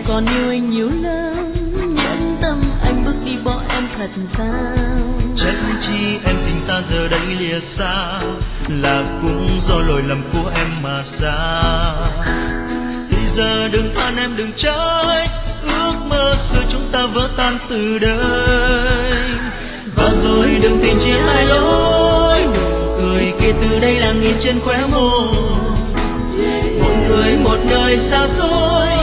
còn yêu anh nhiều lắm, nhẫn tâm anh bước đi bỏ em thật sao? Trách chi em tình ta giờ đây lìa xa, là cũng do lỗi lầm của em mà ra. Thì giờ đừng than em đừng trách, ước mơ xưa chúng ta vỡ tan từ đây. Và rồi đừng tìm chia hai lối, nụ cười kể từ đây là nghìn trên khóe môi. Một người một nơi xa xôi,